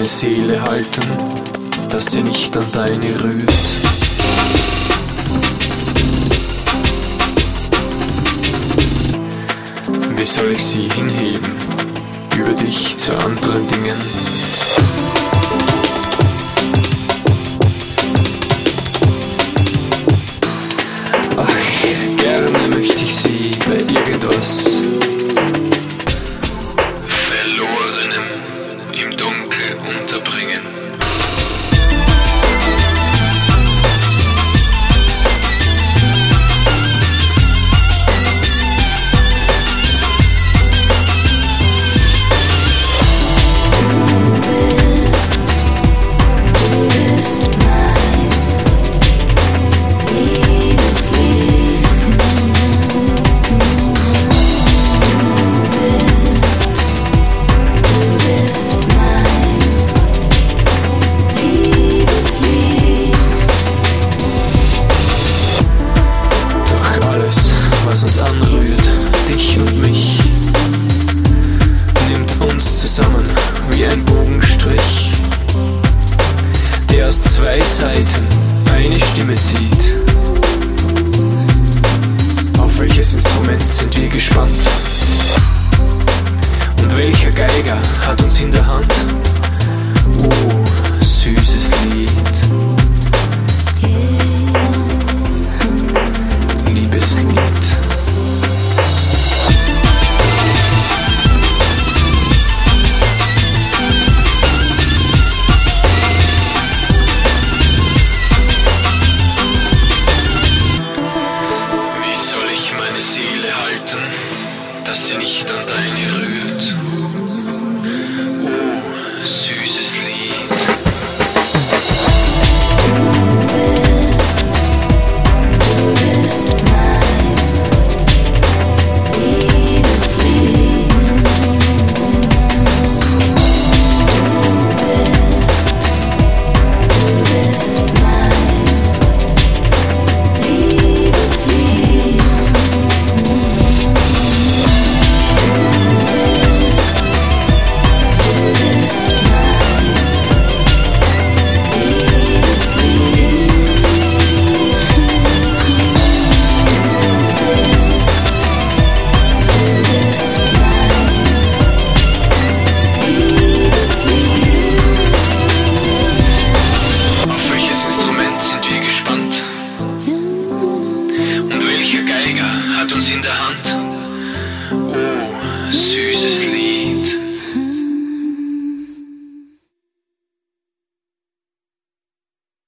meine Seele halten, dass sie nicht an deine rührt? Wie soll ich sie hinheben, über dich zu anderen Dingen? Ach, gerne möchte ich sie bei irgendwas Verlorenem im Dunkel unterbringen. Was uns anrührt, dich und mich, nimmt uns zusammen wie ein Bogenstrich, der aus zwei Seiten eine Stimme zieht. Auf welches Instrument sind wir gespannt? Und welcher Geiger hat uns in der Hand? Oh, süßes Lied. Liebeslied. Wie soll ich meine Seele halten, dass sie nicht an deine rührt? Oh, süßes Lied. Geiger hat uns in der Hand. Oh, süßes